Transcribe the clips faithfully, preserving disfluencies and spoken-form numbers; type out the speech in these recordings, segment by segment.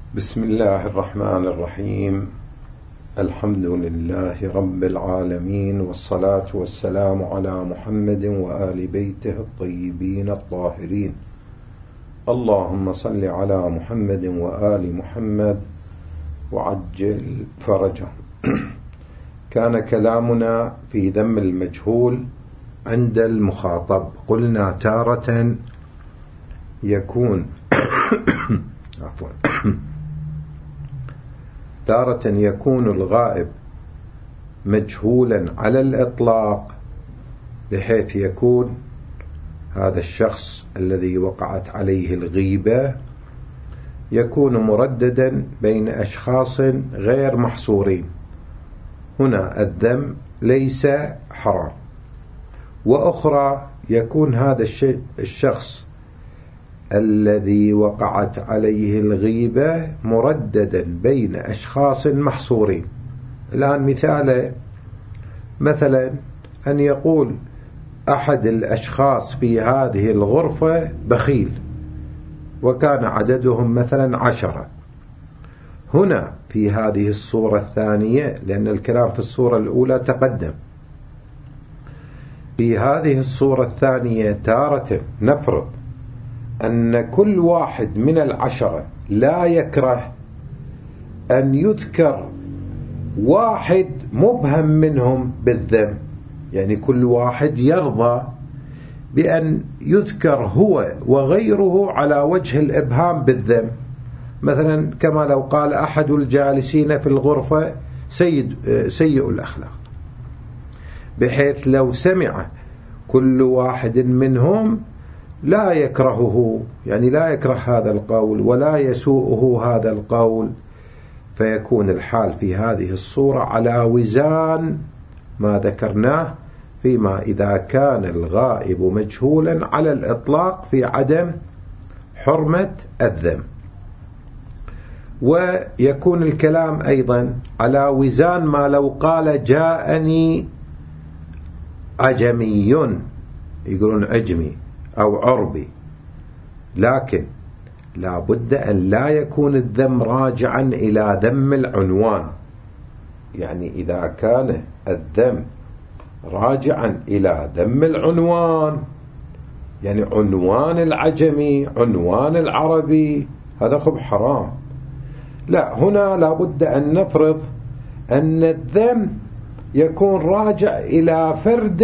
بسم الله الرحمن الرحيم. الحمد لله رب العالمين، والصلاة والسلام على محمد وآل بيته الطيبين الطاهرين. اللهم صل على محمد وآل محمد وعجل فرجهم. كان كلامنا في ذم المجهول عند المخاطب. قلنا تارة يكون عفوا تارة يكون الغائب مجهولا على الإطلاق، بحيث يكون هذا الشخص الذي وقعت عليه الغيبة يكون مرددا بين أشخاص غير محصورين، هنا الذم ليس حرام. وأخرى يكون هذا الشخص الذي وقعت عليه الغيبة مرددا بين أشخاص محصورين. الآن مثال مثلا أن يقول أحد الأشخاص في هذه الغرفة بخيل، وكان عددهم مثلا عشرة. هنا في هذه الصورة الثانية، لأن الكلام في الصورة الأولى تقدم، في هذه الصورة الثانية تارة نفرض أن كل واحد من العشرة لا يكره أن يذكر واحد مبهم منهم بالذم، يعني كل واحد يرضى بأن يذكر هو وغيره على وجه الإبهام بالذم. مثلا كما لو قال أحد الجالسين في الغرفة سيد سيء الأخلاق، بحيث لو سمع كل واحد منهم لا يكرهه، يعني لا يكره هذا القول ولا يسوءه هذا القول، فيكون الحال في هذه الصورة على وزان ما ذكرناه فيما إذا كان الغائب مجهولا على الإطلاق في عدم حرمة الذم. ويكون الكلام أيضا على وزان ما لو قال جاءني عجمي، يقولون عجمي أو عربي، لكن لا بد أن لا يكون الذم راجعا إلى ذم العنوان. يعني إذا كان الذم راجعا إلى ذم العنوان، يعني عنوان العجمي عنوان العربي، هذا خب حرام. لا، هنا لا بد أن نفرض أن الذم يكون راجع إلى فرد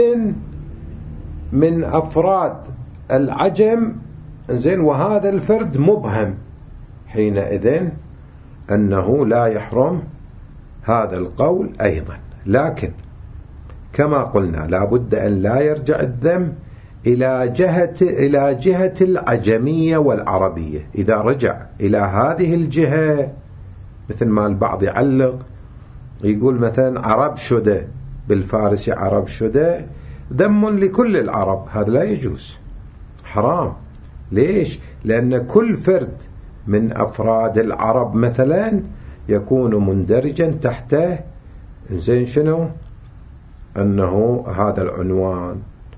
من أفراد العجم، زين، وهذا الفرد مبهم، حينئذ أنه لا يحرم هذا القول أيضا. لكن كما قلنا لا بد أن لا يرجع الذم إلى جهة إلى جهة العجمية والعربية. إذا رجع إلى هذه الجهة، مثل ما البعض يعلق يقول مثلا عرب شده، بالفارسي عرب شده، ذم لكل العرب، هذا لا يجوز، حرام. ليش؟ لأن كل فرد من أفراد العرب مثلا يكون مندرجا تحته، زين، شنو؟ أنه هذا العنوان،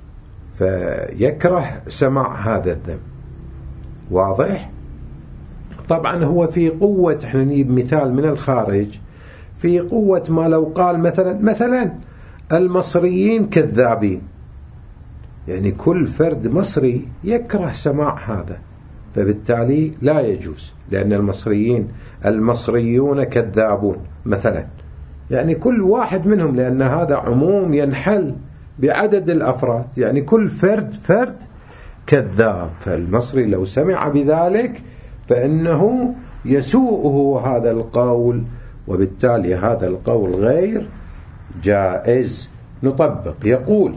فيكره سماع هذا الذم. واضح؟ طبعا هو في قوة، احنا نجيب مثال من الخارج، في قوة ما لو قال مثلا مثلا المصريين كذابين، يعني كل فرد مصري يكره سماع هذا، فبالتالي لا يجوز، لأن المصريين المصريون كذابون مثلا، يعني كل واحد منهم، لأن هذا عموم ينحل بعدد الأفراد، يعني كل فرد فرد كذاب، فالمصري لو سمع بذلك فإنه يسوءه هذا القول، وبالتالي هذا القول غير جائز. نطبق. يقول: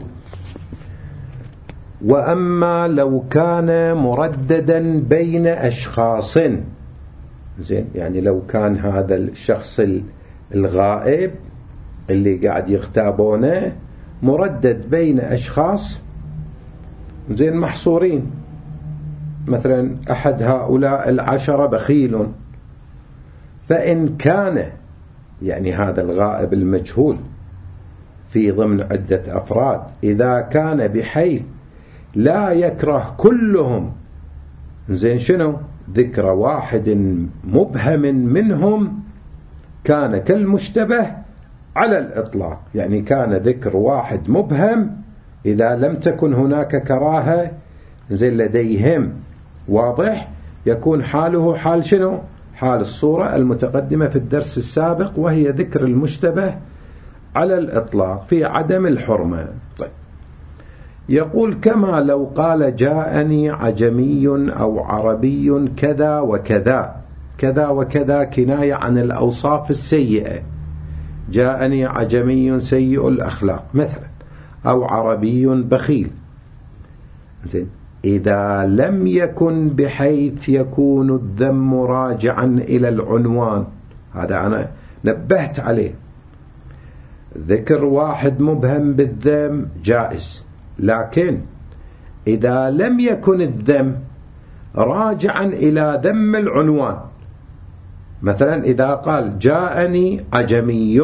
وأما لو كان مرددا بين أشخاص، زين، يعني لو كان هذا الشخص الغائب اللي قاعد يغتابونه مردد بين أشخاص، زين، محصورين، مثلا أحد هؤلاء العشرة بخيل، فإن كان، يعني هذا الغائب المجهول في ضمن عدة أفراد، إذا كان بحيث لا يكره كلهم، زين، شنو؟ ذكر واحد مبهم منهم كان كالمشتبه على الإطلاق. يعني كان ذكر واحد مبهم إذا لم تكن هناك كراهة زي لديهم واضح، يكون حاله حال شنو؟ حال الصورة المتقدمة في الدرس السابق، وهي ذكر المشتبه على الإطلاق في عدم الحرمة. طيب، يقول كما لو قال جاءني عجمي أو عربي كذا وكذا. كذا وكذا كناية عن الأوصاف السيئة. جاءني عجمي سيء الأخلاق مثلا، أو عربي بخيل. زين، إذا لم يكن بحيث يكون الذم راجعا إلى العنوان، هذا أنا نبهت عليه. ذكر واحد مبهم بالذم جائز، لكن إذا لم يكن الذم راجعا إلى ذم العنوان، مثلا إذا قال جاءني عجمي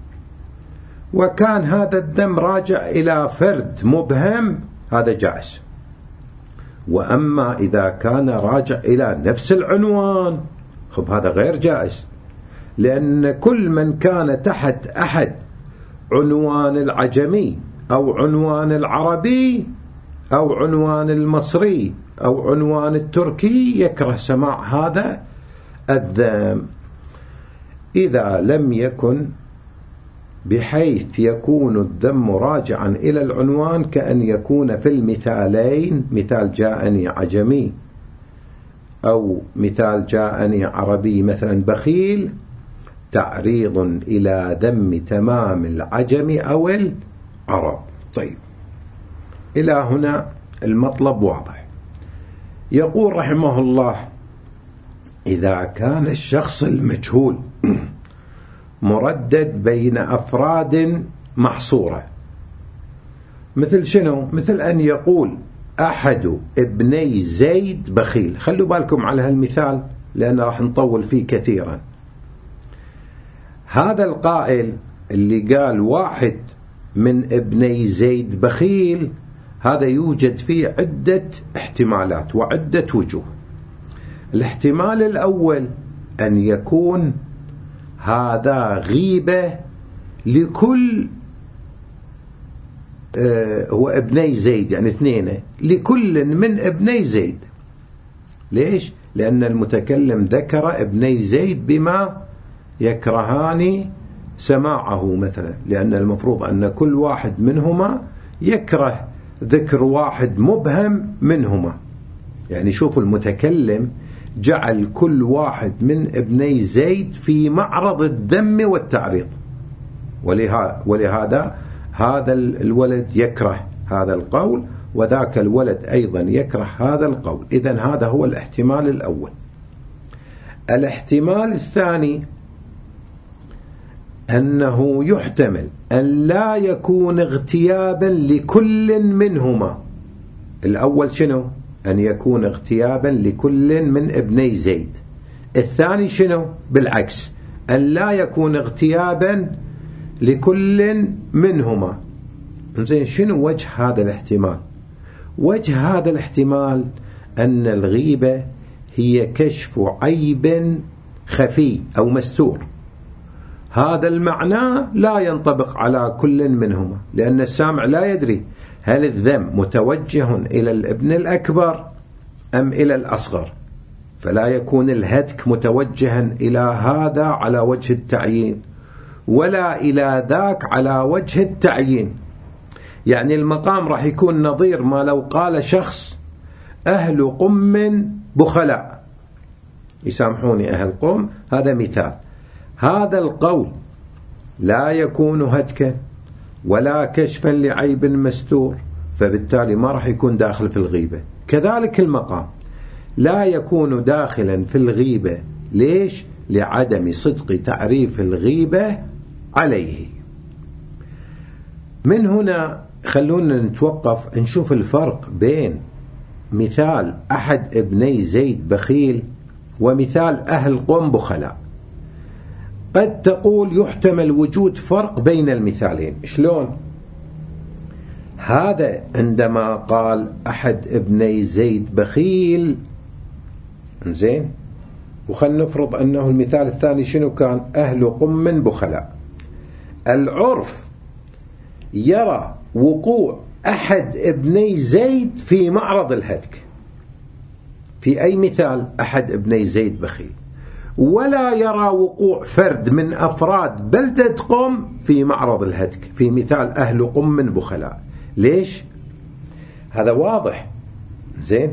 وكان هذا الذم راجع إلى فرد مبهم، هذا جائز. وأما إذا كان راجع إلى نفس العنوان، خب هذا غير جائز، لأن كل من كان تحت أحد عنوان العجمي أو عنوان العربي أو عنوان المصري أو عنوان التركي يكره سماع هذا الذم. إذا لم يكن بحيث يكون الذم راجعا إلى العنوان، كأن يكون في المثالين، مثال جاءني عجمي أو مثال جاءني عربي مثلا بخيل، تعريض إلى ذم تمام العجم أو العرب. طيب، إلى هنا المطلب واضح. يقول رحمه الله: إذا كان الشخص المجهول مردد بين أفراد محصورة، مثل شنو؟ مثل أن يقول أحد ابني زيد بخيل. خلوا بالكم على هالمثال لأن راح نطول فيه كثيرا. هذا القائل اللي قال واحد من ابني زيد بخيل، هذا يوجد فيه عدة احتمالات وعدة وجوه. الاحتمال الأول أن يكون هذا غيبة لكل آه هو ابني زيد، يعني اثنين، لكل من ابني زيد. ليش؟ لأن المتكلم ذكر ابني زيد بما يكرهان سماعه مثلا، لأن المفروض أن كل واحد منهما يكره ذكر واحد مبهم منهما. يعني شوفوا، المتكلم جعل كل واحد من ابني زيد في معرض الذم والتعريض، ولهذا, ولهذا هذا الولد يكره هذا القول، وذاك الولد أيضا يكره هذا القول. إذن هذا هو الاحتمال الأول. الاحتمال الثاني أنه يحتمل أن لا يكون اغتيابا لكل منهما. الأول شنو؟ أن يكون اغتيابا لكل من ابني زيد. الثاني شنو؟ بالعكس، أن لا يكون اغتيابا لكل منهما. زين، شنو وجه هذا الاحتمال؟ وجه هذا الاحتمال أن الغيبة هي كشف عيب خفي أو مستور. هذا المعنى لا ينطبق على كل منهما، لأن السامع لا يدري هل الذم متوجه إلى الابن الأكبر أم إلى الأصغر، فلا يكون الهتك متوجها إلى هذا على وجه التعيين ولا إلى ذاك على وجه التعيين. يعني المقام راح يكون نظير ما لو قال شخص أهل قم بخلاء، يسامحوني أهل قم، هذا مثال. هذا القول لا يكون هتكا ولا كشفا لعيب مستور، فبالتالي ما راح يكون داخل في الغيبة. كذلك المقام لا يكون داخلا في الغيبة. ليش؟ لعدم صدق تعريف الغيبة عليه. من هنا خلونا نتوقف نشوف الفرق بين مثال أحد ابني زيد بخيل ومثال أهل قم بخلاء. قد تقول يحتمل وجود فرق بين المثالين. شلون؟ هذا عندما قال أحد ابني زيد بخيل إنزين، وخلنا نفرض أنه المثال الثاني شنو كان؟ أهل قم بخلاء. العرف يرى وقوع أحد ابني زيد في معرض الهتك. في أي مثال؟ أحد ابني زيد بخيل، ولا يرى وقوع فرد من أفراد بلدة قم في معرض الهتك في مثال أهل قم بخلاء. ليش؟ هذا واضح. زين،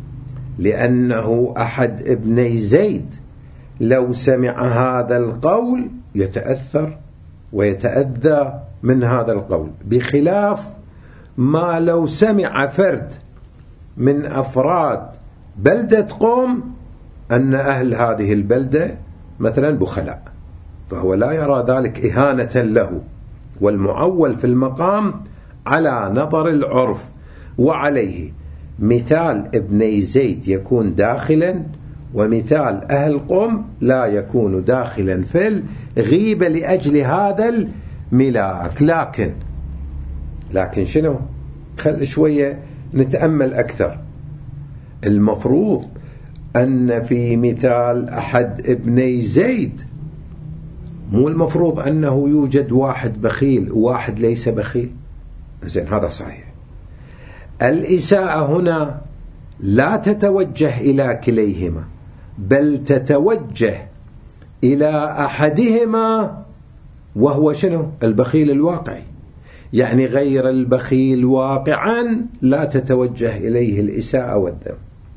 لأنه أحد ابني زيد لو سمع هذا القول يتأثر ويتأذى من هذا القول، بخلاف ما لو سمع فرد من أفراد بلدة قم أن أهل هذه البلدة مثلا بخلاء، فهو لا يرى ذلك إهانة له. والمعول في المقام على نظر العرف، وعليه مثال ابني زيد يكون داخلا، ومثال أهل قم لا يكون داخلا في الغيبة لأجل هذا الملاك. لكن لكن شنو؟ خل شوية نتأمل أكثر. المفروض أن في مثال أحد ابني زيد مو المفروض أنه يوجد واحد بخيل وواحد ليس بخيل. زين، هذا صحيح. الإساءة هنا لا تتوجه إلى كليهما، بل تتوجه إلى أحدهما، وهو شنو؟ البخيل الواقعي. يعني غير البخيل واقعا لا تتوجه إليه الإساءة والذم،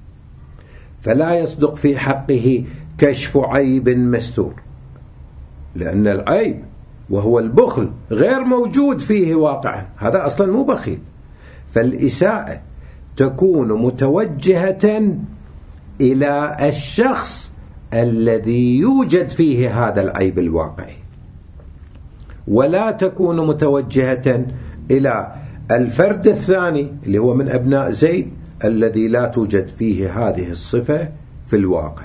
فلا يصدق في حقه كشف عيب مستور، لأن العيب وهو البخل غير موجود فيه واقعا، هذا أصلا مو بخيل. فالإساءة تكون متوجهة إلى الشخص الذي يوجد فيه هذا العيب الواقعي، ولا تكون متوجهة إلى الفرد الثاني اللي هو من أبناء زيد الذي لا توجد فيه هذه الصفة في الواقع.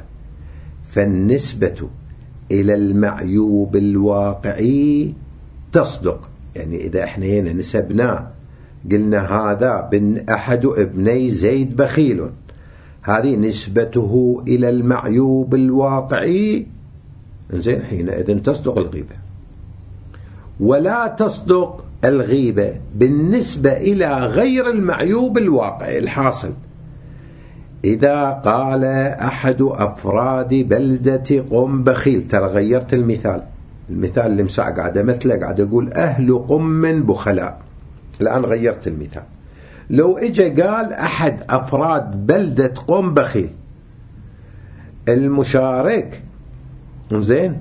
فالنسبة إلى المعيوب الواقعي تصدق. يعني إذا احنا هنا نسبناه قلنا هذا بن أحد ابني زيد بخيل، هذه نسبته إلى المعيوب الواقعي، زين، حينئذ تصدق الغيبة. ولا تصدق الغيبة بالنسبة إلى غير المعيوب الواقعي الحاصل. إذا قال أحد أفراد بلدة قم بخيل، ترى غيرت المثال، المثال اللي مساء قاعد مثله قاعد أقول أهل قم بخلاء، الآن غيرت المثال. لو إجا قال أحد أفراد بلدة قم بخيل، المشارك زين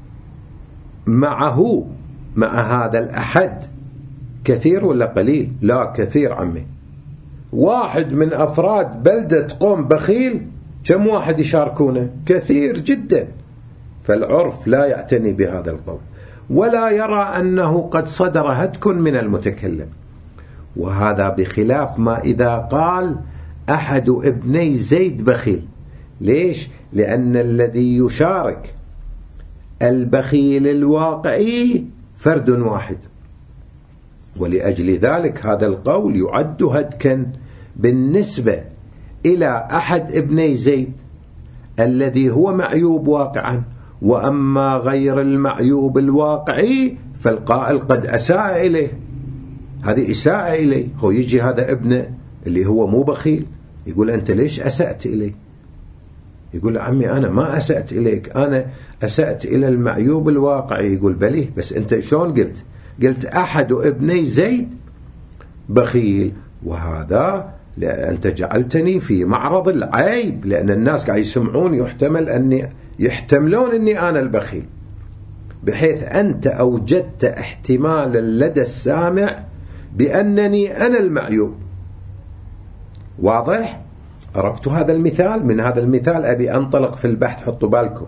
معه مع هذا الأحد كثير ولا قليل؟ لا، كثير عمي. واحد من أفراد بلدة قم بخيل كم واحد يشاركونه؟ كثير جدا. فالعرف لا يعتني بهذا القول، ولا يرى أنه قد صدر هتك من المتكلم. وهذا بخلاف ما إذا قال أحد ابني زيد بخيل. ليش؟ لأن الذي يشارك البخيل الواقعي فرد واحد، ولأجل ذلك هذا القول يعد هتكا بالنسبة إلى أحد ابني زيد الذي هو معيوب واقعا. وأما غير المعيوب الواقعي فالقائل قد أساء إليه، هذه إساءة إليه. هو يجي هذا ابنه اللي هو مو بخيل يقول أنت ليش أسأت إليه؟ يقول عمي أنا ما أسأت إليك، أنا أسأت إلى المعيوب الواقعي. يقول بليه، بس أنت شلون قلت؟ قلت أحد ابني زيد بخيل، وهذا أنت جعلتني في معرض العيب، لأن الناس قاعد يسمعون يحتمل أني يحتملون أني أنا البخيل، بحيث أنت أوجدت احتمالا لدى السامع بأنني أنا المعيوب. واضح؟ عرفتوا هذا المثال؟ من هذا المثال أبي أنطلق في البحث، حطوا بالكم.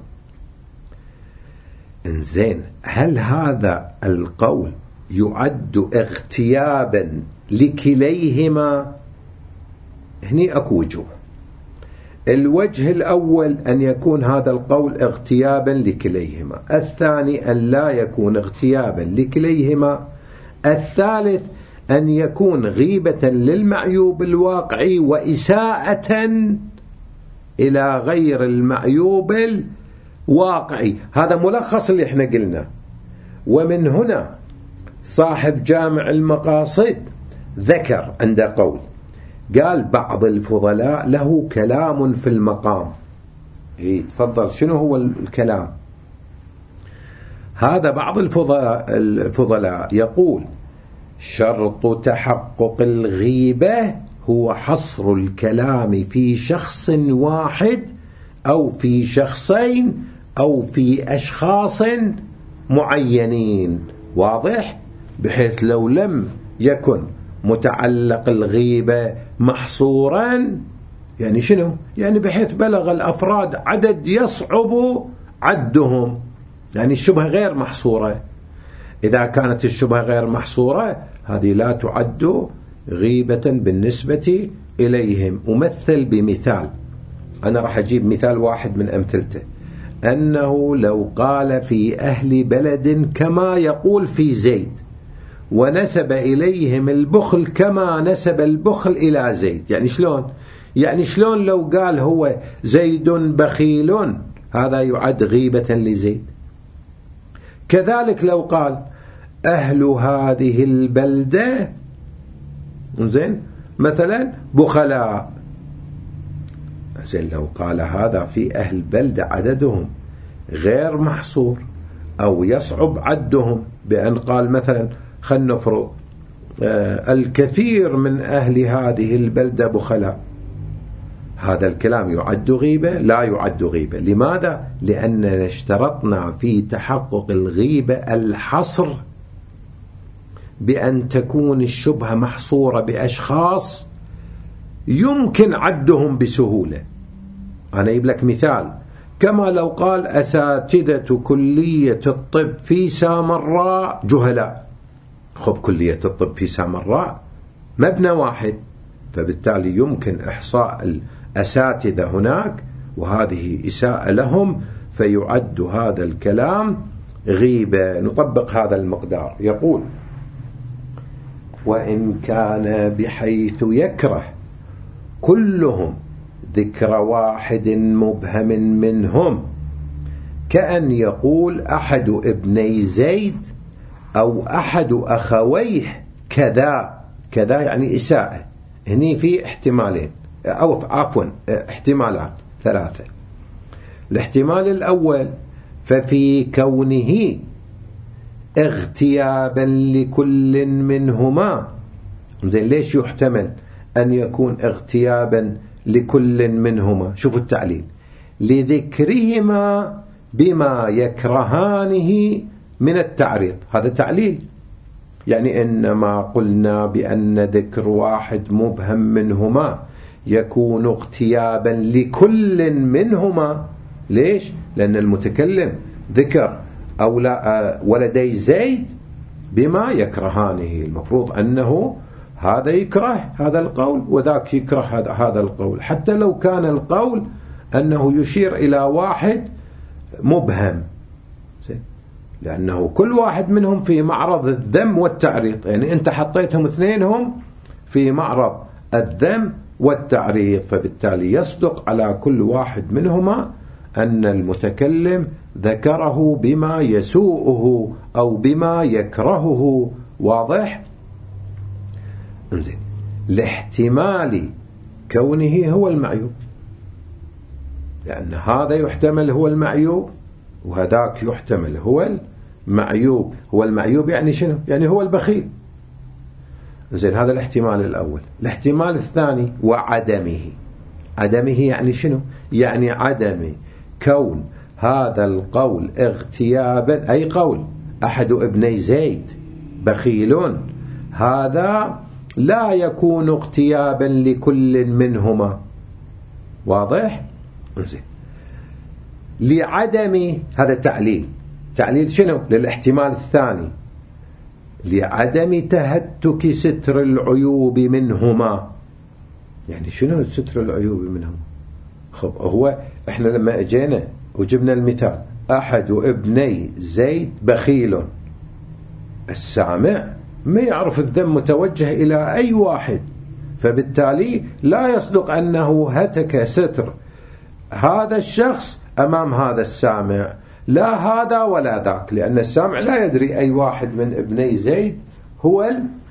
إنزين، هل هذا القول يعد اغتيابا لكليهما؟ هني أكو وجوه. الوجه الأول أن يكون هذا القول اغتيابا لكليهما، الثاني أن لا يكون اغتيابا لكليهما، الثالث أن يكون غيبة للمعيوب الواقعي وإساءة إلى غير المعيوب الواقعي. هذا ملخص اللي احنا قلنا. ومن هنا صاحب جامع المقاصد ذكر عند قول، قال بعض الفضلاء له كلام في المقام. إيه تفضل، شنو هو الكلام؟ هذا بعض الفضلاء, الفضلاء يقول شرط تحقق الغيبة هو حصر الكلام في شخص واحد أو في شخصين أو في أشخاص معينين. واضح؟ بحيث لو لم يكن متعلق الغيبة محصورا، يعني شنو؟ يعني بحيث بلغ الأفراد عدد يصعب عدهم، يعني الشبهة غير محصورة. إذا كانت الشبهة غير محصورة هذه لا تعد غيبة بالنسبة إليهم. أمثل بمثال، أنا راح أجيب مثال واحد من أمثلته، أنه لو قال في أهل بلد كما يقول في زيد، ونسب إليهم البخل كما نسب البخل إلى زيد. يعني شلون؟ يعني شلون لو قال هو زيد بخيل، هذا يعد غيبة لزيد. كذلك لو قال أهل هذه البلدة زين مثلا بخلاء، زين لو قال هذا في أهل بلدة عددهم غير محصور أو يصعب عدهم، بأن قال مثلا خلنا نفرض آه الكثير من أهل هذه البلدة بخلاء، هذا الكلام يعد غيبة؟ لا يعد غيبة. لماذا؟ لأننا اشترطنا في تحقق الغيبة الحصر، بأن تكون الشبهة محصورة بأشخاص يمكن عدهم بسهولة. أنا أجيب لك مثال، كما لو قال أساتذة كلية الطب في سامراء جهلاء. خب كلية الطب في سامراء مبنى واحد، فبالتالي يمكن إحصاء الأساتذة هناك، وهذه إساءة لهم، فيعد هذا الكلام غيبة. نطبق هذا المقدار. يقول وإن كان بحيث يكره كلهم ذكر واحد مبهم منهم، كأن يقول أحد ابني زيد أو أحد أخويه كذا كذا، يعني إساءة. هني في احتمالين أو عفوا احتمالات ثلاثة. الاحتمال الأول ففي كونه اغتيابا لكل منهما. زين ليش يحتمل أن يكون اغتيابا لكل منهما؟ شوفوا التعليل، لذكرهما بما يكرهانه من التعريض. هذا تعليل، يعني إنما قلنا بأن ذكر واحد مبهم منهما يكون اغتيابا لكل منهما. ليش؟ لأن المتكلم ذكر أو ولدي زيد بما يكرهانه، المفروض أنه هذا يكره هذا القول وذاك يكره هذا القول، حتى لو كان القول أنه يشير إلى واحد مبهم، لأنه كل واحد منهم في معرض الذم والتعريض. يعني أنت حطيتهم اثنينهم في معرض الذم والتعريض، فبالتالي يصدق على كل واحد منهما أن المتكلم ذكره بما يسوءه أو بما يكرهه. واضح؟ لاحتمال كونه هو المعيوب، لأن هذا يحتمل هو المعيوب وهذاك يحتمل هو المعيوب. هو المعيوب يعني شنو؟ يعني هو البخيل. زين هذا الاحتمال الأول. الاحتمال الثاني وعدمه. عدمه يعني شنو؟ يعني عدم كون هذا القول اغتيابا، أي قول أحد ابني زيد بخيل، هذا لا يكون اغتيابا لكل منهما. واضح؟ زين لعدم، هذا تعليل. تعليل شنو؟ للاحتمال الثاني، لعدم تهتك ستر العيوب منهما. يعني شنو ستر العيوب منهما؟ خب هو احنا لما اجينا وجبنا المثال أحد ابني زيد بخيل، السامع ما يعرف الذم متوجه إلى أي واحد، فبالتالي لا يصدق أنه هتك ستر هذا الشخص أمام هذا السامع، لا هذا ولا ذاك، لأن السامع لا يدري أي واحد من ابني زيد هو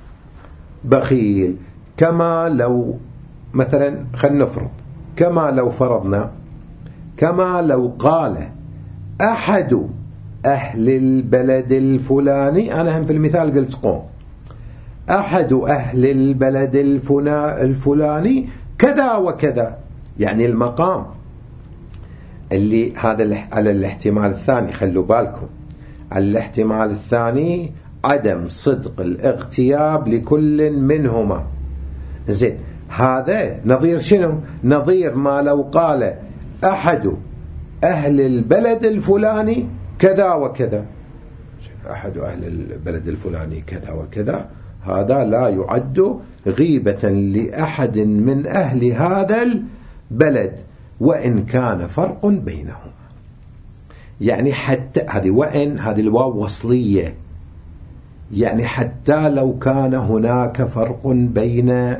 البخيل. كما لو مثلا خلينا نفرض، كما لو فرضنا، كما لو قال أحد أهل البلد الفلاني، أنا هم في المثال قلت قوم، أحد أهل البلد الفلاني كذا وكذا، يعني المقام اللي هذا على الاحتمال الثاني. خلوا بالكم على الاحتمال الثاني عدم صدق الاغتياب لكل منهما. زين، هذا نظير شنو؟ نظير ما لو قال أحد أهل البلد الفلاني كذا وكذا. أحد أهل البلد الفلاني كذا وكذا، هذا لا يعد غيبة لأحد من أهل هذا البلد وإن كان فرق بينهما. يعني حتى هذه وإن، هذه الواو وصلية، يعني حتى لو كان هناك فرق بين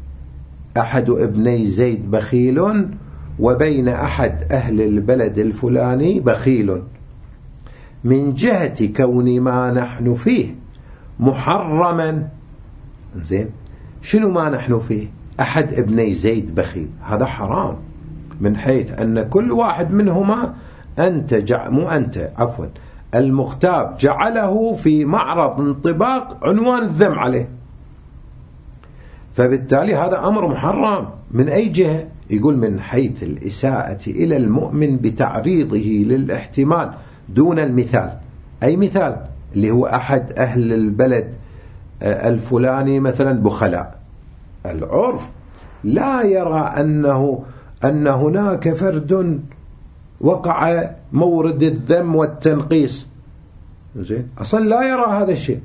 أحد ابني زيد بخيل وبين أحد أهل البلد الفلاني بخيل، من جهة كون ما نحن فيه محرما. زين، شنو ما نحن فيه؟ أحد ابني زيد بخيل، هذا حرام، من حيث أن كل واحد منهما أنت جع... مو أنت عفوا المغتاب جعله في معرض انطباق عنوان الذم عليه، فبالتالي هذا أمر محرم. من أي جهة؟ يقول من حيث الإساءة إلى المؤمن بتعريضه للاحتمال دون المثال. أي مثال؟ اللي هو أحد أهل البلد الفلاني مثلا بخلاء. العرف لا يرى أنه أن هناك فرد وقع مورد الذم والتنقيص. زين، أصلا لا يرى هذا الشيء.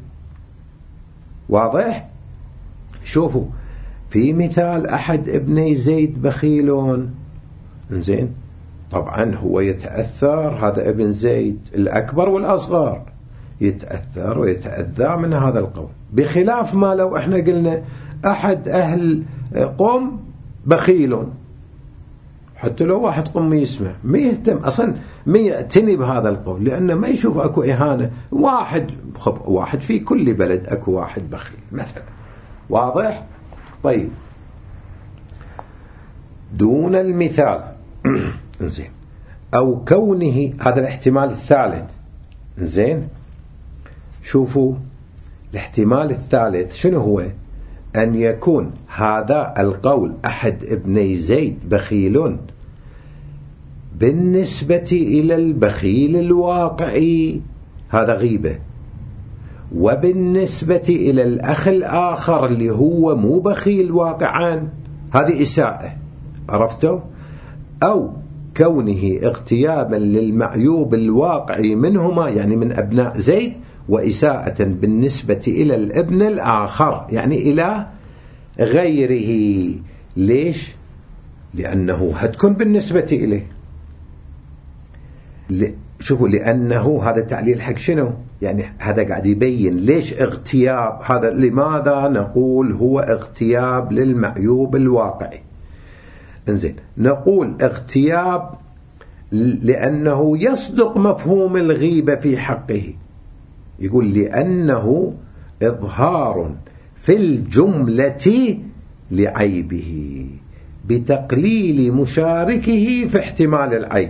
واضح؟ شوفوا في مثال أحد ابني زيد بخيل، زين، طبعا هو يتأثر، هذا ابن زيد الأكبر والأصغر يتأثر ويتأذى من هذا القول، بخلاف ما لو احنا قلنا أحد أهل قوم بخيل، حتى لو واحد قم يسمع ما يهتم أصلا، ما يعتني بهذا القول، لأنه ما يشوف أكو إهانة. واحد خب واحد في كل بلد أكو واحد بخيل مثلا. واضح؟ طيب، دون المثال. زين، أو كونه، هذا الاحتمال الثالث. زين، شوفوا الاحتمال الثالث شنو هو؟ أن يكون هذا القول أحد ابني زيد بخيل بالنسبة إلى البخيل الواقعي، هذا غيبة، وبالنسبة إلى الأخ الآخر اللي هو مو بخيل واقعا هذه إساءة. عرفتوا؟ أو كونه اغتيابا للمعيوب الواقعي منهما، يعني من أبناء زيد، وإساءة بالنسبة إلى الابن الآخر، يعني إلى غيره. ليش؟ لأنه هتكون بالنسبة إليه. شوفوا، لأنه هذا تعليل حق شنو؟ يعني هذا قاعد يبين ليش اغتياب هذا، لماذا نقول هو اغتياب للمعيوب الواقعي. انزين، نقول اغتياب لأنه يصدق مفهوم الغيبة في حقه. يقول لأنه إظهار في الجملة لعيبه بتقليل مشاركه في احتمال العيب،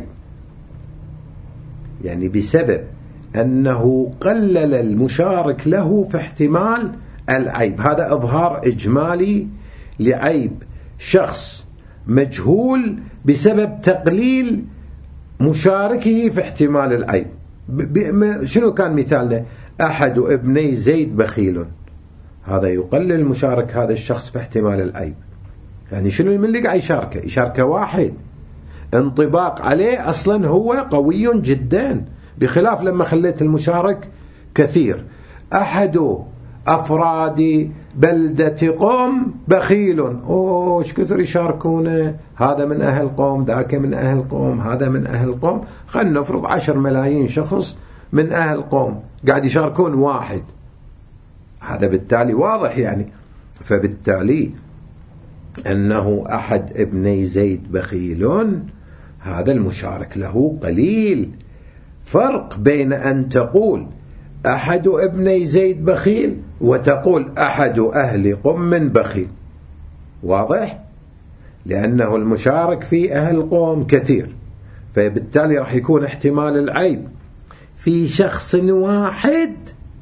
يعني بسبب أنه قلل المشارك له في احتمال العيب. هذا إظهار إجمالي لعيب شخص مجهول بسبب تقليل مشاركه في احتمال العيب. شنو كان مثالنا؟ أحد ابني زيد بخيل، هذا يقلل مشارك هذا الشخص في احتمال العيب. يعني شنو من اللي قاعد يشاركه؟ يشاركه واحد، انطباق عليه أصلا هو قوي جدا، بخلاف لما خليت المشارك كثير. أحد أفراد بلدة قوم بخيل، أوه ايش كثر يشاركونه، هذا من أهل قوم، ذاك من أهل قوم، هذا من أهل قوم. خلنا نفرض عشر ملايين شخص من أهل قوم قاعد يشاركون واحد، هذا بالتالي واضح يعني. فبالتالي أنه أحد ابني زيد بخيل، هذا المشارك له قليل. فرق بين أن تقول أحد ابني زيد بخيل وتقول أحد أهل قم بخيل. واضح؟ لأنه المشارك في أهل قوم كثير، فبالتالي راح يكون احتمال العيب في شخص واحد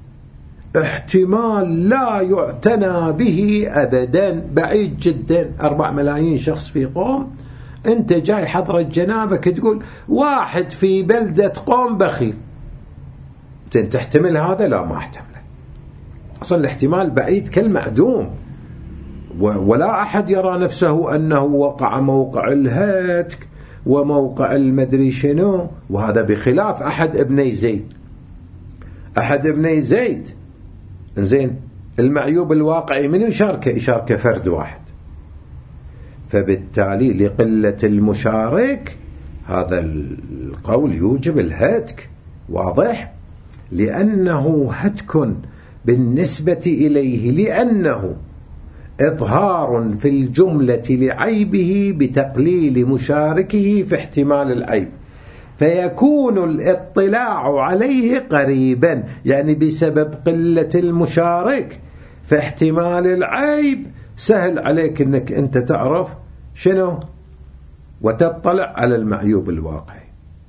احتمال لا يعتنى به أبدا، بعيد جدا. أربع ملايين شخص في قوم، أنت جاي حضرة جنابك تقول واحد في بلدة قوم بخيل، تحتمل هذا؟ لا، ما احتمله. أصلا الاحتمال بعيد كالمعدوم، ولا أحد يرى نفسه أنه وقع موقع الهتك وموقع المدري شنو، وهذا بخلاف أحد ابني زيد. أحد ابني زيد زين المعيوب الواقعي من يشاركه؟ يشاركه فرد واحد، فبالتالي لقلة المشارك هذا القول يوجب الهتك. واضح؟ لأنه هتك بالنسبة إليه، لأنه إظهار في الجملة لعيبه بتقليل مشاركه في احتمال العيب، فيكون الاطلاع عليه قريبا، يعني بسبب قلة المشارك فاحتمال العيب سهل عليك أنك أنت تعرف شنو وتطلع على المعيوب الواقعي.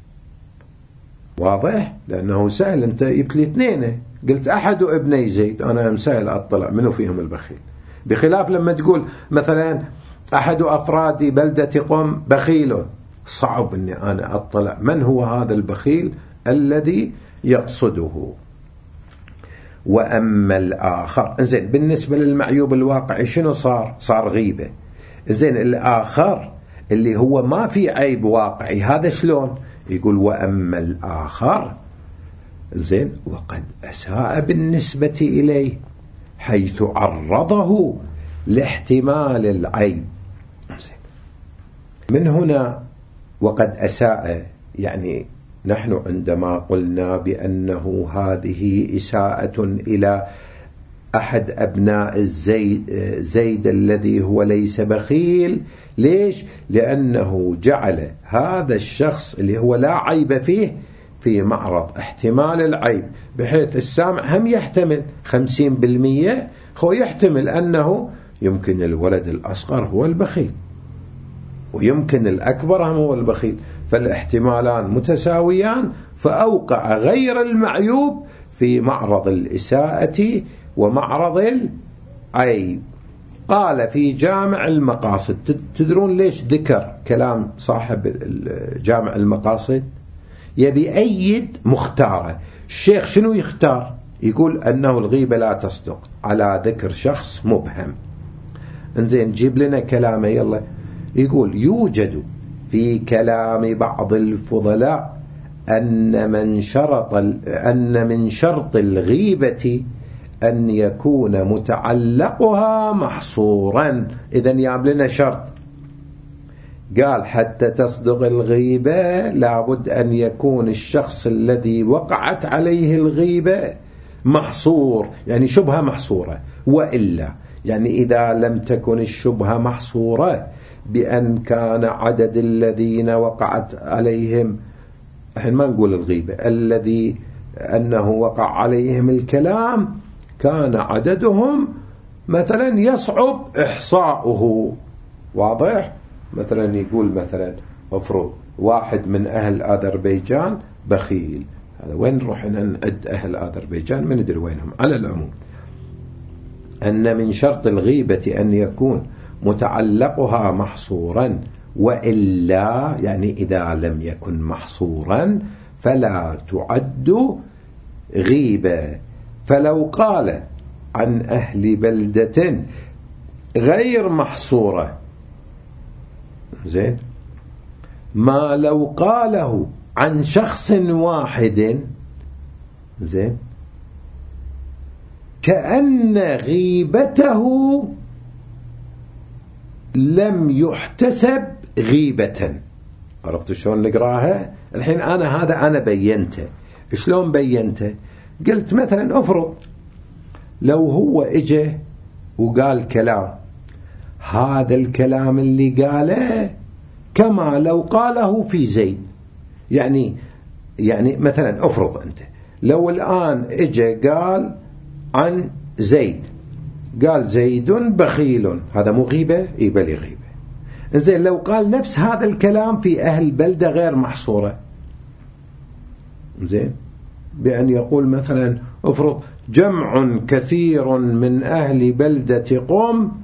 واضح؟ لأنه سهل. أنت جبت لي اثنين، قلت أحد ابني زيد، أنا مسهل أطلع منه فيهم البخيل، بخلاف لما تقول مثلا أحد أفراد بلدة قم بخيل، صعب أني أنا أطلع من هو هذا البخيل الذي يقصده. وأما الآخر، زين بالنسبة للمعيوب الواقعي شنو صار؟ صار غيبة. زين الآخر اللي هو ما في عيب واقعي، هذا شلون؟ يقول وأما الآخر زين وقد أساء بالنسبة إليه حيث عرضه لاحتمال العيب. من هنا وقد أساء، يعني نحن عندما قلنا بأنه هذه إساءة إلى أحد أبناء الزيد زيد الذي هو ليس بخيل، ليش؟ لأنه جعل هذا الشخص اللي هو لا عيب فيه في معرض احتمال العيب، بحيث السامع هم يحتمل خمسين بالمية، هو يحتمل أنه يمكن الولد الأصغر هو البخيل ويمكن الأكبر هم هو البخيل، فالاحتمالان متساويان، فأوقع غير المعيوب في معرض الإساءة ومعرض العيب. قال في جامع المقاصد، تدرون ليش ذكر كلام صاحب جامع المقاصد؟ يبي أيد مختارة. الشيخ شنو يختار؟ يقول أنه الغيبة لا تصدق على ذكر شخص مبهم. انزين جيب لنا كلامه يلا. يقول يوجد في كلام بعض الفضلاء أن من شرط أن من شرط الغيبة أن يكون متعلقها محصورا. إذن يجيب لنا شرط، قال حتى تصدق الغيبة لابد أن يكون الشخص الذي وقعت عليه الغيبة محصور، يعني شبهة محصورة، وإلا يعني إذا لم تكن الشبهة محصورة بأن كان عدد الذين وقعت عليهم، احنا ما نقول الغيبة، الذي أنه وقع عليهم الكلام كان عددهم مثلا يصعب إحصاؤه. واضح؟ مثلا يقول مثلا افرض واحد من أهل أذربيجان بخيل، هذا وين نروح نعد أهل أذربيجان؟ ما ندري وينهم. على العموم أن من شرط الغيبة أن يكون متعلقها محصورا، وإلا يعني إذا لم يكن محصورا فلا تعد غيبة. فلو قال عن أهل بلدة غير محصورة زين، ما لو قاله عن شخص واحد زين كأن غيبته لم يحتسب غيبة. عرفت شلون نقراها؟ الحين أنا هذا أنا بينته. شلون بينته؟ قلت مثلا أفرض لو هو إجه وقال كلام، هذا الكلام اللي قاله كما لو قاله في زيد. يعني يعني مثلا افرض أنت لو الآن اجى قال عن زيد، قال زيد بخيل، هذا مو غيبة؟ إيه بلي غيبة. إنزين لو قال نفس هذا الكلام في أهل بلدة غير محصورة، زين، بأن يقول مثلا افرض جمع كثير من أهل بلدة قوم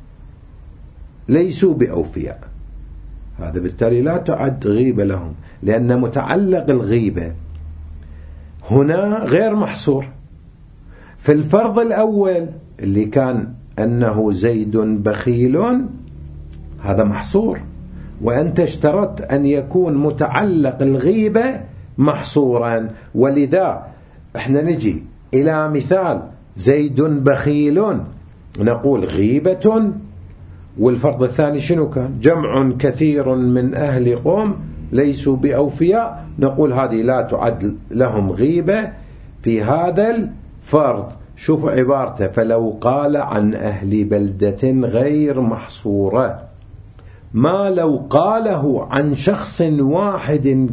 ليسوا بأوفياء، هذا بالتالي لا تعد غيبة لهم، لأن متعلق الغيبة هنا غير محصور. في الفرض الأول اللي كان أنه زيد بخيل هذا محصور، وأنت اشترطت أن يكون متعلق الغيبة محصورا، ولذا احنا نجي إلى مثال زيد بخيل نقول غيبة، والفرض الثاني شنو كان؟ جمع كثير من أهل قوم ليسوا بأوفياء، نقول هذه لا تعد لهم غيبة في هذا الفرض. شوفوا عبارته، فلو قال عن أهل بلدة غير محصورة، ما لو قاله عن شخص واحد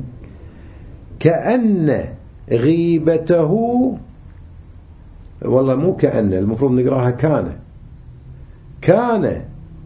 كأن غيبته، والله مو كأن، المفروض نقراها كان، كان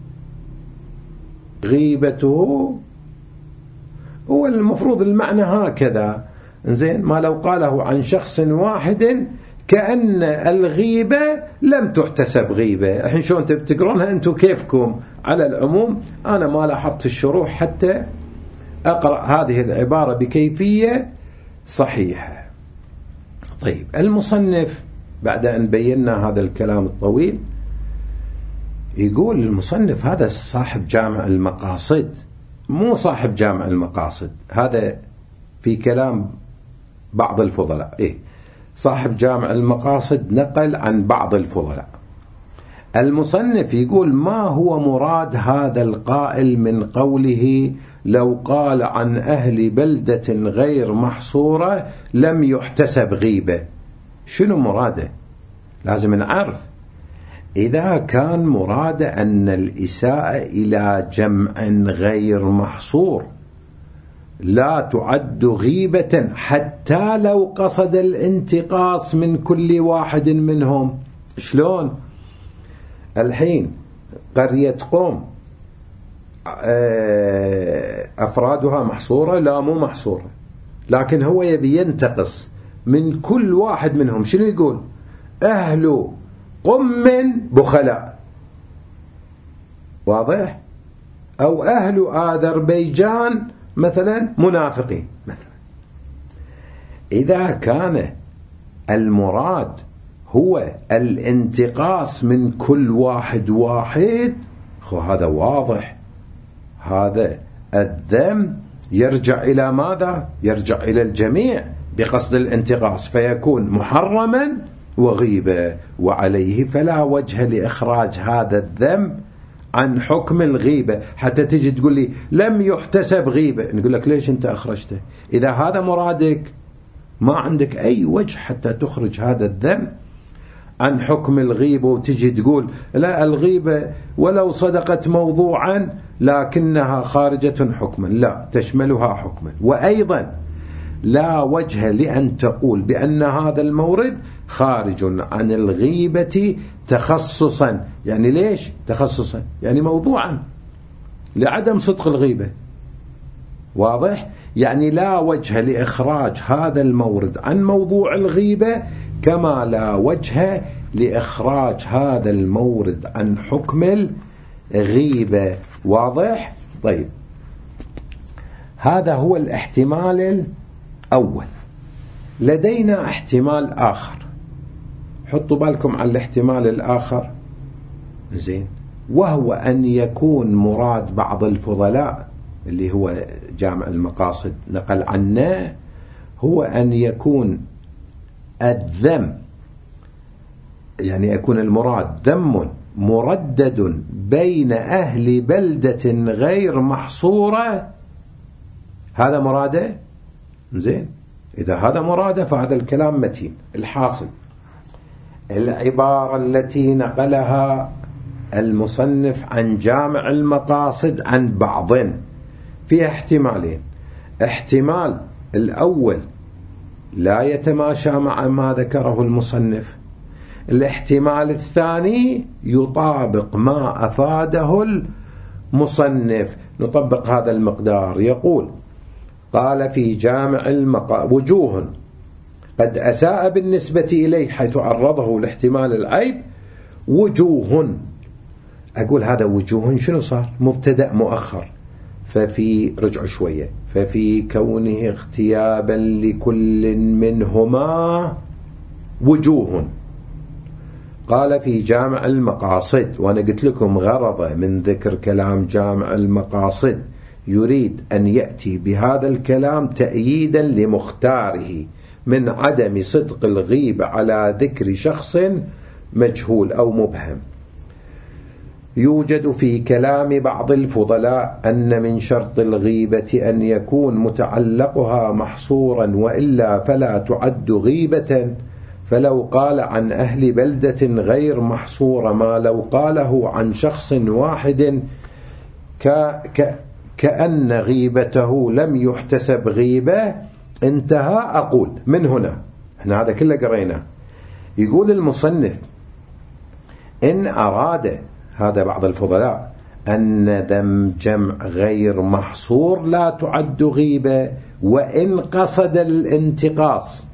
غيبته، هو المفروض المعنى هكذا. زين، ما لو قاله عن شخص واحد كأن الغيبة لم تحتسب غيبة. الحين شلون تقرونها أنتم كيفكم؟ على العموم أنا ما لاحظت الشروح حتى أقرأ هذه العبارة بكيفية صحيحة. طيب، المصنف بعد أن بينا هذا الكلام الطويل يقول المصنف هذا صاحب جامع المقاصد، مو صاحب جامع المقاصد، هذا في كلام بعض الفضلاء. إيه، صاحب جامع المقاصد نقل عن بعض الفضلاء. المصنف يقول ما هو مراد هذا القائل من قوله لو قال عن أهل بلدة غير محصورة لم يحتسب غيبة؟ شنو مراده؟ لازم نعرف. إذا كان مراد أن الإساءة إلى جمع غير محصور لا تعد غيبة حتى لو قصد الانتقاص من كل واحد منهم. شلون؟ الحين قرية قوم أفرادها محصورة؟ لا، مو محصورة، لكن هو يبي ينتقص من كل واحد منهم. شنو يقول؟ أهل قم بخلاء، واضح؟ أو أهل آذربيجان مثلا منافقين مثلا. إذا كان المراد هو الانتقاص من كل واحد واحد، خو هذا واضح، هذا الذم يرجع إلى ماذا؟ يرجع إلى الجميع بقصد الانتقاص، فيكون محرما وغيبة، وعليه فلا وجه لإخراج هذا الذم عن حكم الغيبة. حتى تجي تقول لي لم يحتسب غيبة، نقول لك ليش أنت أخرجته؟ إذا هذا مرادك ما عندك أي وجه حتى تخرج هذا الذم عن حكم الغيبة، وتجي تقول لا، الغيبة ولو صدقت موضوعا لكنها خارجة حكما، لا، تشملها حكما. وأيضا لا وجه لأن تقول بأن هذا المورد خارج عن الغيبة تخصصا. يعني ليش تخصصا؟ يعني موضوعا، لعدم صدق الغيبة، واضح؟ يعني لا وجه لإخراج هذا المورد عن موضوع الغيبة، كما لا وجه لإخراج هذا المورد عن حكم الغيبة، واضح؟ طيب، هذا هو الاحتمال الأول. لدينا احتمال آخر، حطوا بالكم على الاحتمال الآخر، زين، وهو أن يكون مراد بعض الفضلاء اللي هو جامع المقاصد نقل عنه، هو أن يكون الذم، يعني يكون المراد ذم مردد بين أهل بلدة غير محصورة، هذا مراده. زين، إذا هذا مراده فهذا الكلام متين. الحاصل العبارة التي نقلها المصنف عن جامع المقاصد عن بعض فيها احتمالين. احتمال الأول لا يتماشى مع ما ذكره المصنف، الاحتمال الثاني يطابق ما أفاده المصنف. نطبق هذا المقدار. يقول قال في جامع المقا وجوه قد أساء بالنسبة إليه حيث عرضه لاحتمال العيب وجوه. أقول هذا وجوه شنو صار؟ مبتدأ مؤخر، ففي رجع شوية ففي كونه اغتيابا لكل منهما وجوه. قال في جامع المقاصد، وأنا قلت لكم غرض من ذكر كلام جامع المقاصد يريد أن يأتي بهذا الكلام تأييدا لمختاره من عدم صدق الغيبة على ذكر شخص مجهول أو مبهم. يوجد في كلام بعض الفضلاء أن من شرط الغيبة أن يكون متعلقها محصورا وإلا فلا تعد غيبة، فلو قال عن أهل بلدة غير محصورة ما لو قاله عن شخص واحد ك... ك... كأن غيبته لم يحتسب غيبة. انتهى. أقول من هنا احنا هذا كله قرينا. يقول المصنف إن أراد هذا بعض الفضلاء أن ذم جمع غير محصور لا تعد غيبة وإن قصد الانتقاص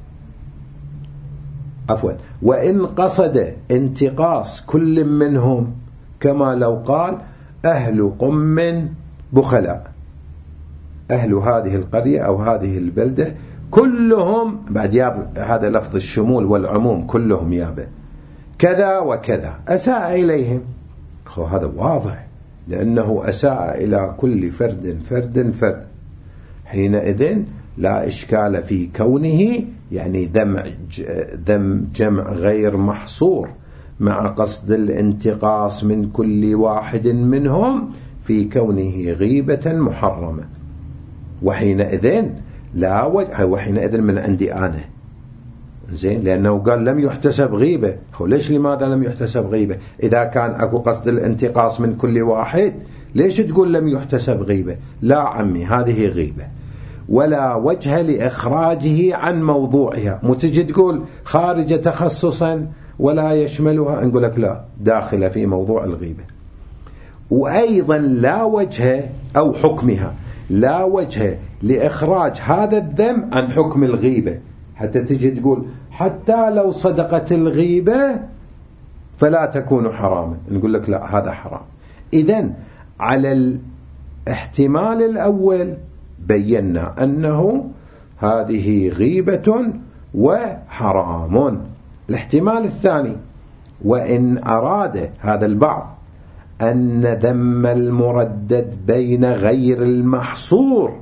عفوا وإن قصد انتقاص كل منهم، كما لو قال أهل قم بخلاء، أهل هذه القرية أو هذه البلدة كلهم، بعد ياب هذا لفظ الشمول والعموم كلهم يابه كذا وكذا أساء إليهم. هذا واضح لأنه أساء إلى كل فرد فرد فرد. حينئذ لا إشكال في كونه يعني ذم جمع غير محصور مع قصد الانتقاص من كل واحد منهم في كونه غيبة محرمة. وحينئذ لا وجه، وحينئذ من عندي أنا زين، لأنه قال لم يحتسب غيبة. ليش لماذا لم يحتسب غيبة؟ إذا كان أكو قصد الانتقاص من كل واحد ليش تقول لم يحتسب غيبة؟ لا عمي هذه غيبة ولا وجه لإخراجه عن موضوعها. متجي تقول خارج تخصصا ولا يشملها، نقول لك لا، داخلة في موضوع الغيبة. وأيضا لا وجه أو حكمها لا وجه لإخراج هذا الذم عن حكم الغيبة، حتى تجي تقول حتى لو صدقت الغيبة فلا تكون حراما، نقول لك لا هذا حرام. إذن على الاحتمال الأول بينا أنه هذه غيبة وحرام. الاحتمال الثاني وإن أراد هذا البعض أن ذم المردد بين غير المحصور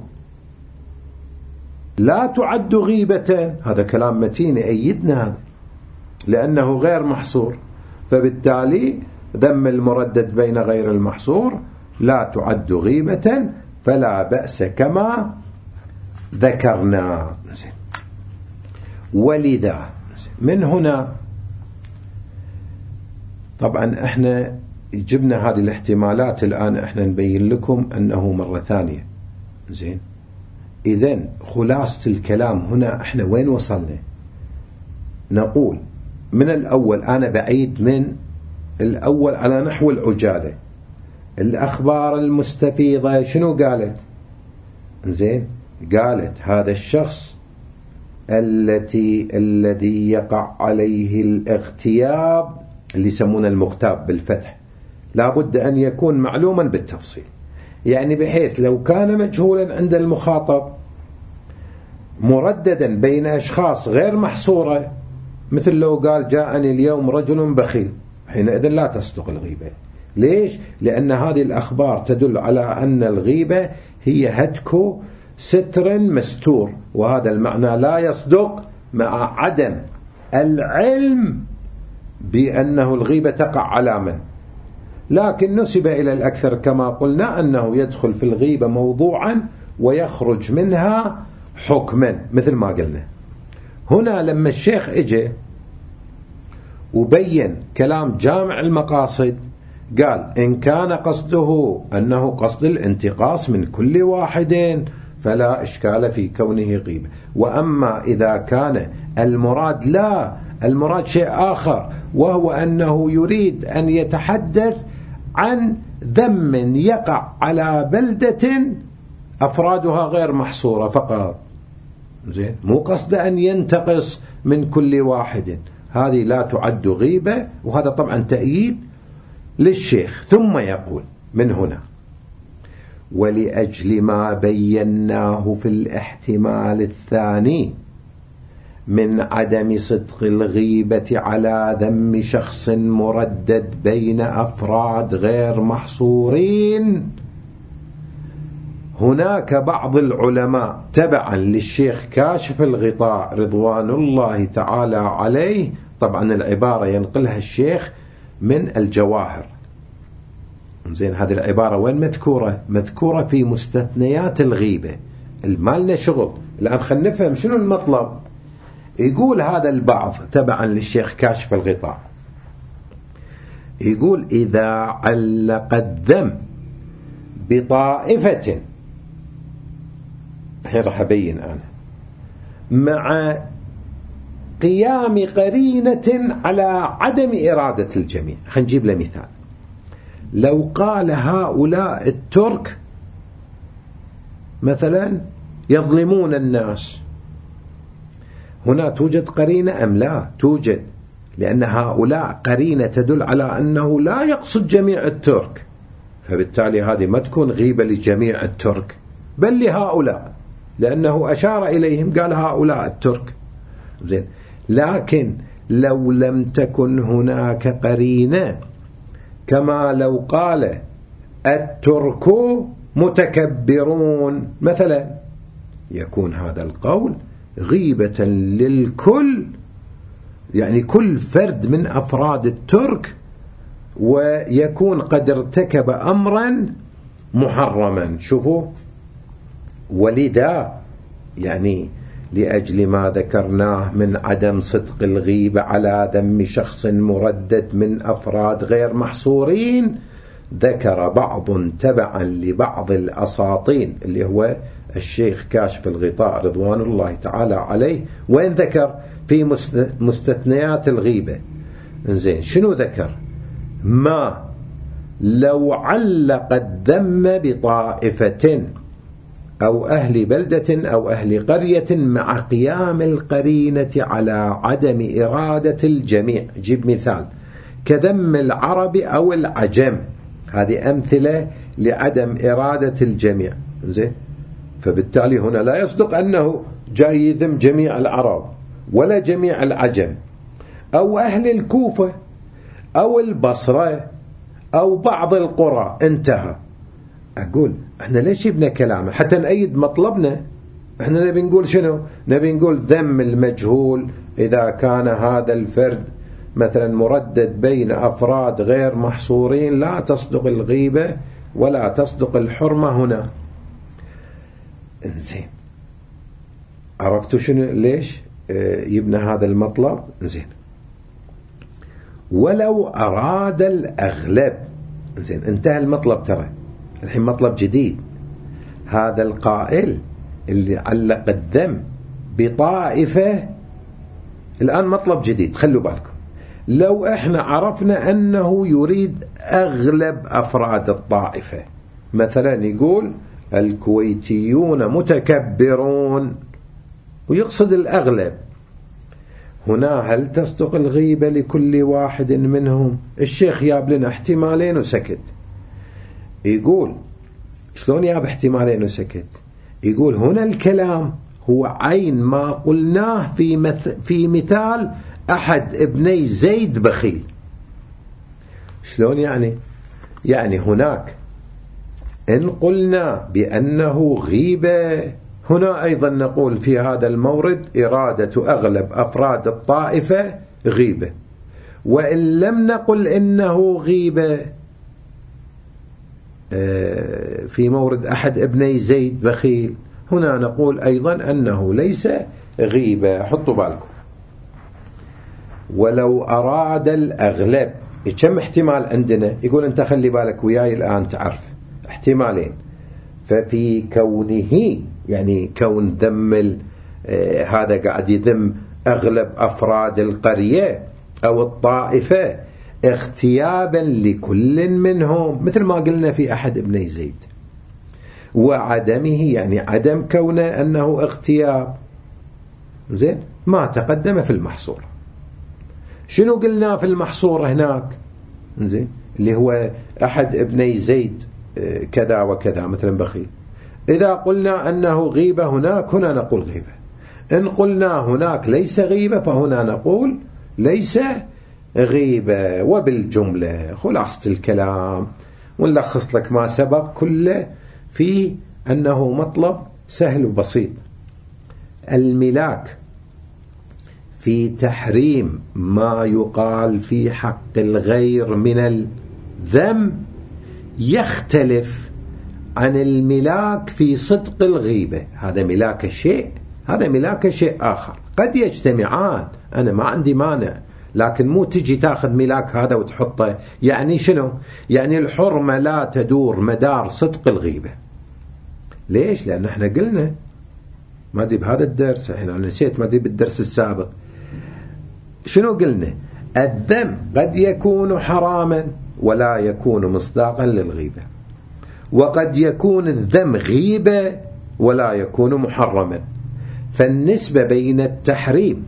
لا تعد غيبة، هذا كلام متين أيدنا هذا لأنه غير محصور، فبالتالي ذم المردد بين غير المحصور لا تعد غيبة فلا بأس كما ذكرنا. ولذا من هنا طبعا احنا جبنا هذه الاحتمالات، الآن احنا نبين لكم أنه مرة ثانية. زين، إذن خلاصة الكلام هنا احنا وين وصلنا؟ نقول من الأول، أنا بعيد من الأول على نحو العجالة. الأخبار المستفيضة شنو قالت؟ زين، قالت هذا الشخص التي الذي يقع عليه الاغتياب اللي يسمونه المغتاب بالفتح لابد أن يكون معلوما بالتفصيل، يعني بحيث لو كان مجهولا عند المخاطب مرددا بين أشخاص غير محصورة، مثل لو قال جاءني اليوم رجل بخيل، حينئذ لا تصدق الغيبة. ليش؟ لأن هذه الأخبار تدل على أن الغيبة هي هتك ستر مستور، وهذا المعنى لا يصدق مع عدم العلم بأنه الغيبة تقع على من. لكن نسب إلى الأكثر كما قلنا أنه يدخل في الغيبة موضوعا ويخرج منها حكما مثل ما قلنا. هنا لما الشيخ اجى وبين كلام جامع المقاصد قال إن كان قصده أنه قصد الانتقاص من كل واحد فلا إشكال في كونه غيبة. وأما إذا كان المراد لا المراد شيء آخر، وهو أنه يريد أن يتحدث عن ذم يقع على بلدة أفرادها غير محصورة فقط، زين، مو قصد أن ينتقص من كل واحد، هذه لا تعد غيبة. وهذا طبعا تأييد للشيخ. ثم يقول من هنا: ولأجل ما بيناه في الاحتمال الثاني من عدم صدق الغيبة على ذم شخص مردد بين أفراد غير محصورين، هناك بعض العلماء تبعا للشيخ كاشف الغطاء رضوان الله تعالى عليه، طبعا العبارة ينقلها الشيخ من الجواهر، زين، هذه العبارة وين مذكورة؟ مذكورة في مستثنيات الغيبة. المالنا شغل الآن، خلينا نفهم شنو المطلب. يقول هذا البعض تبعا للشيخ كاشف الغطاء، يقول إذا علق الذم بطائفة، الحين راح أبين أنا، مع قيام قرينة على عدم إرادة الجميع. خلينا نجيب له مثال. لو قال هؤلاء الترك مثلا يظلمون الناس، هنا توجد قرينة أم لا؟ توجد، لأن هؤلاء قرينة تدل على أنه لا يقصد جميع الترك، فبالتالي هذه ما تكون غيبة لجميع الترك بل لهؤلاء، لأنه أشار إليهم قال هؤلاء الترك، زين. لكن لو لم تكن هناك قرينة، كما لو قال الترك متكبرون مثلا، يكون هذا القول غيبة للكل، يعني كل فرد من أفراد الترك، ويكون قد ارتكب أمرا محرما. شوفوا، ولذا يعني لأجل ما ذكرناه من عدم صدق الغيبة على ذم شخص مردد من أفراد غير محصورين، ذكر بعض تبعا لبعض الأساطين اللي هو الشيخ كاشف الغطاء رضوان الله تعالى عليه. وين ذكر؟ في مستثنيات الغيبة. إنزين، شنو ذكر؟ ما لو علق الذم بطائفة أو أهل بلدة أو أهل قرية مع قيام القرينة على عدم إرادة الجميع. جيب مثال كذم العرب أو العجم، هذه أمثلة لعدم إرادة الجميع، زين. فبالتالي هنا لا يصدق أنه جاي يذم جميع العرب ولا جميع العجم، أو أهل الكوفة أو البصرة أو بعض القرى، انتهى. أقول احنا ليش جبنا كلامه حتى نأيد مطلبنا؟ احنا نبي نقول شنو؟ نبي نقول ذم المجهول إذا كان هذا الفرد مثلا مردد بين أفراد غير محصورين لا تصدق الغيبة ولا تصدق الحرمة هنا. انزين، عرفتوا شنو ليش اه يبنى هذا المطلب؟ انزين، ولو أراد الأغلب، انزين، انتهى المطلب، ترى الحين مطلب جديد. هذا القائل اللي علق الذم بطائفة الآن مطلب جديد، خلوا بالكم. لو احنا عرفنا أنه يريد أغلب أفراد الطائفة، مثلا يقول الكويتيون متكبرون ويقصد الأغلب، هنا هل تصدق الغيبة لكل واحد منهم؟ الشيخ ياب لنا احتمالين وسكت. يقول شلون ياب احتمالين وسكت؟ يقول هنا الكلام هو عين ما قلناه في مث في مثال أحد ابني زيد بخيل. شلون يعني؟ يعني هناك إن قلنا بأنه غيبة، هنا أيضا نقول في هذا المورد إرادة أغلب أفراد الطائفة غيبة. وإن لم نقل إنه غيبة في مورد أحد ابني زيد بخيل، هنا نقول أيضا أنه ليس غيبة. حطوا بالكم، ولو أراد الأغلب، كم احتمال عندنا؟ يقول أنت خلي بالك وياي الآن تعرف احتمالين. ففي كونه يعني كون ذم آه هذا قاعد يذم أغلب أفراد القرية أو الطائفة اغتيابا لكل منهم، مثل ما قلنا في أحد ابني زيد، وعدمه يعني عدم كونه أنه اغتياب زين ما تقدم في المحصور. شنو قلنا في المحصور هناك؟ زين اللي هو أحد ابني زيد كذا وكذا مثلا بخيل. إذا قلنا أنه غيبة هناك، هنا نقول غيبة. إن قلنا هناك ليس غيبة، فهنا نقول ليس غيبة. وبالجملة خلاصة الكلام ونلخص لك ما سبق كله في أنه مطلب سهل وبسيط. الملاك في تحريم ما يقال في حق الغير من الذم يختلف عن الملاك في صدق الغيبة. هذا ملاك شيء، هذا ملاك شيء آخر، قد يجتمعان، أنا ما عندي مانع، لكن مو تجي تاخذ ملاك هذا وتحطه. يعني شنو؟ يعني الحرمة لا تدور مدار صدق الغيبة. ليش؟ لأن احنا قلنا ما دي بهذا الدرس، احنا نسيت ما دي بالدرس السابق شنو قلنا؟ الذم قد يكون حراما ولا يكون مصداقا للغيبة، وقد يكون الذم غيبة ولا يكون محرما. فالنسبة بين التحريم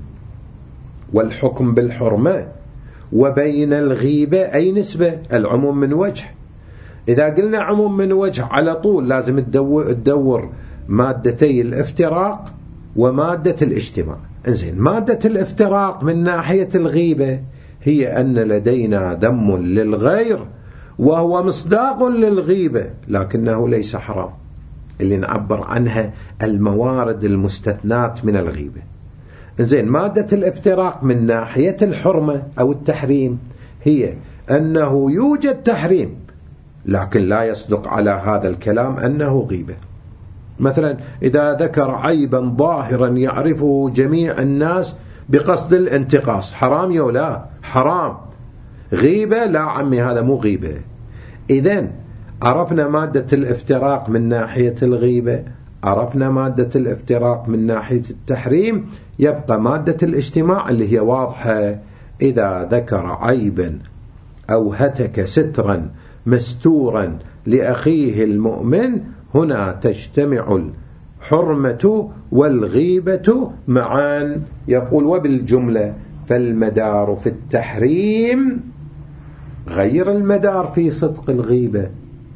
والحكم بالحرمة وبين الغيبة أي نسبة؟ العموم من وجه. إذا قلنا عموم من وجه على طول لازم تدور, تدور مادتي الافتراق ومادة الاجتماع. إنزين مادة الافتراق من ناحية الغيبة هي أن لدينا ذم للغير وهو مصداق للغيبة لكنه ليس حرام، اللي نعبر عنها الموارد المستثنات من الغيبة. إنزين مادة الافتراق من ناحية الحرمة أو التحريم هي أنه يوجد تحريم لكن لا يصدق على هذا الكلام أنه غيبة. مثلا إذا ذكر عيبا ظاهرا يعرفه جميع الناس بقصد الانتقاص، حرام يو لا؟ حرام. غيبة؟ لا عمي هذا مو غيبة. إذن عرفنا مادة الافتراق من ناحية الغيبة، عرفنا مادة الافتراق من ناحية التحريم، يبقى مادة الاجتماع اللي هي واضحة. إذا ذكر عيبا أو هتك سترا مستورا لأخيه المؤمن، هنا تجتمع الحرمة والغيبة معا. يقول وبالجملة فالمدار في التحريم غير المدار في صدق الغيبة،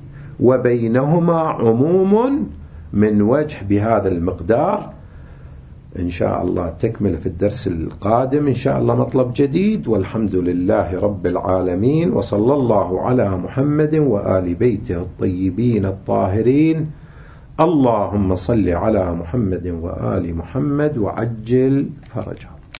وبينهما عموم من وجه بهذا المقدار. إن شاء الله تكمل في الدرس القادم إن شاء الله مطلب جديد، والحمد لله رب العالمين، وصلى الله على محمد وآل بيته الطيبين الطاهرين. اللهم صل على محمد وآل محمد وعجل فرجهم.